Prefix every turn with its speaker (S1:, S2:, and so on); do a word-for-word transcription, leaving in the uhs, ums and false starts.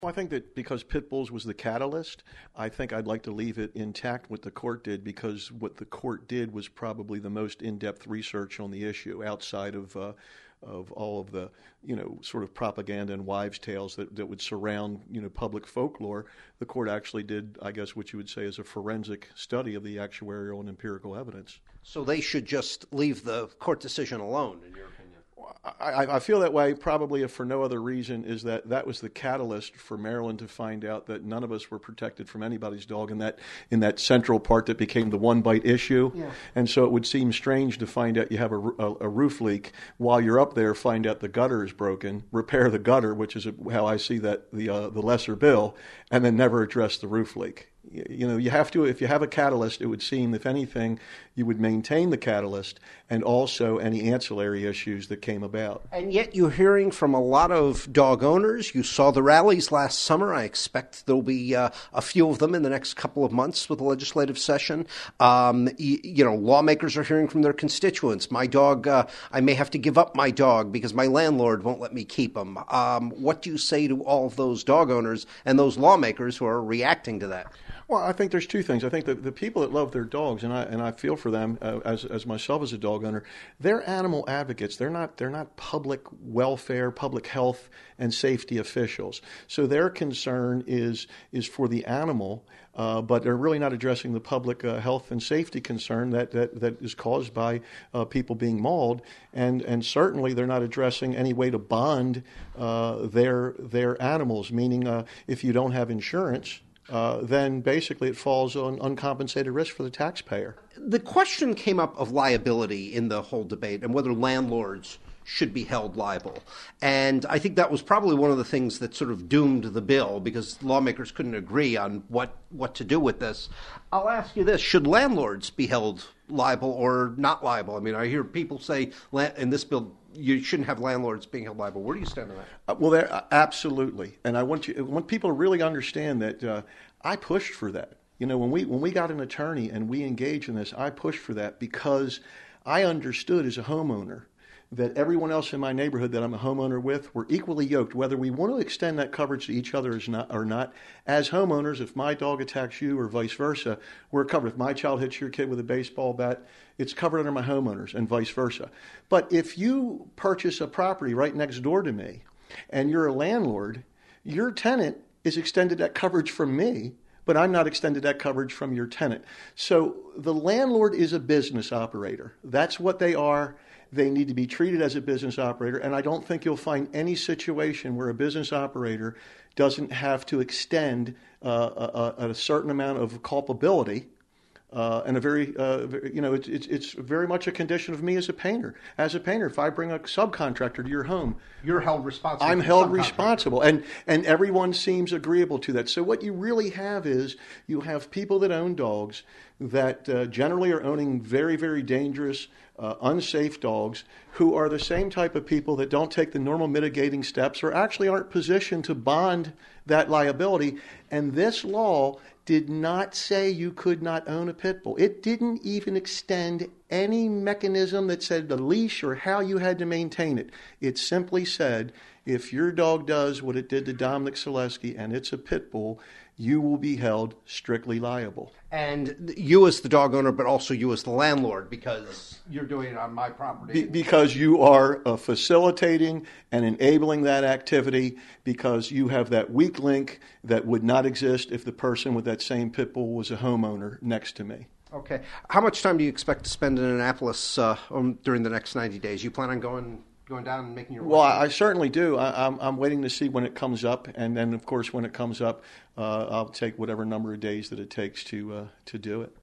S1: Well, I think that because pit bulls was the catalyst, I think I'd like to leave it intact what the court did, because what the court did was probably the most in-depth research on the issue outside of uh, of all of the, you know, sort of propaganda and wives' tales that, that would surround, you know, public folklore. The court actually did, I guess, what you would say is a forensic study of the actuarial and empirical evidence.
S2: So they should just leave the court decision alone, in your opinion?
S1: I, I feel that way probably, if for no other reason, is that that was the catalyst for Maryland to find out that none of us were protected from anybody's dog in that in that central part that became the one bite issue. Yeah. And so it would seem strange to find out you have a, a, a roof leak while you're up there, find out the gutter is broken, repair the gutter, which is how I see that the uh, the lesser bill, and then never address the roof leak. You know, you have to, if you have a catalyst, it would seem, if anything, you would maintain the catalyst and also any ancillary issues that came about.
S2: And yet you're hearing from a lot of dog owners. You saw the rallies last summer. I expect there'll be uh, a few of them in the next couple of months with the legislative session. Um, you, you know, lawmakers are hearing from their constituents. My dog, uh, I may have to give up my dog because my landlord won't let me keep him. Um, what do you say to all of those dog owners and those lawmakers who are reacting to that?
S1: Well, I think there's two things. I think that the people that love their dogs, and I and I feel for them uh, as as myself as a dog owner, they're animal advocates. They're not they're not public welfare, public health, and safety officials. So their concern is is for the animal, uh, but they're really not addressing the public uh, health and safety concern that that, that is caused by uh, people being mauled, and and certainly they're not addressing any way to bond uh, their their animals. Meaning, uh, if you don't have insurance, Uh, then basically it falls on uncompensated risk for the taxpayer.
S2: The question came up of liability in the whole debate and whether landlords should be held liable. And I think that was probably one of the things that sort of doomed the bill, because lawmakers couldn't agree on what, what to do with this. I'll ask you this. Should landlords be held liable or not liable? I mean, I hear people say in this bill you shouldn't have landlords being held liable. Where do you stand on that?
S1: Uh, well, there, uh, absolutely. And I want you I want people to really understand that uh, I pushed for that. You know, when we when we got an attorney and we engaged in this, I pushed for that because I understood as a homeowner that everyone else in my neighborhood that I'm a homeowner with were equally yoked, whether we want to extend that coverage to each other or not. As homeowners, if my dog attacks you or vice versa, we're covered. If my child hits your kid with a baseball bat, it's covered under my homeowners, and vice versa. But if you purchase a property right next door to me and you're a landlord, your tenant is extended that coverage from me, but I'm not extended that coverage from your tenant. So the landlord is a business operator. That's what they are. They need to be treated as a business operator, and I don't think you'll find any situation where a business operator doesn't have to extend uh, a, a certain amount of culpability. Uh, and a very, uh, you know, it's, it's it's very much a condition of me as a painter. As a painter, if I bring a subcontractor to your home,
S2: you're held responsible.
S1: I'm held responsible, and and everyone seems agreeable to that. So what you really have is you have people that own dogs that uh, generally are owning very, very dangerous, uh, unsafe dogs, who are the same type of people that don't take the normal mitigating steps or actually aren't positioned to bond that liability. And this law did not say you could not own a pit bull. It didn't even extend any mechanism that said the leash or how you had to maintain it. It simply said, if your dog does what it did to Dominic Selesky and it's a pit bull, you will be held strictly liable.
S2: And you as the dog owner, but also you as the landlord, because you're doing it on my property.
S1: Be- because you are uh, facilitating and enabling that activity, because you have that weak link that would not exist if the person with that same pit bull was a homeowner next to me.
S2: Okay. How much time do you expect to spend in Annapolis uh, um, during the next ninety days? You plan on going... going down and making your way?
S1: Well, I, I certainly do. I, I'm, I'm waiting to see when it comes up, and then, of course, when it comes up, uh, I'll take whatever number of days that it takes to uh, to do it.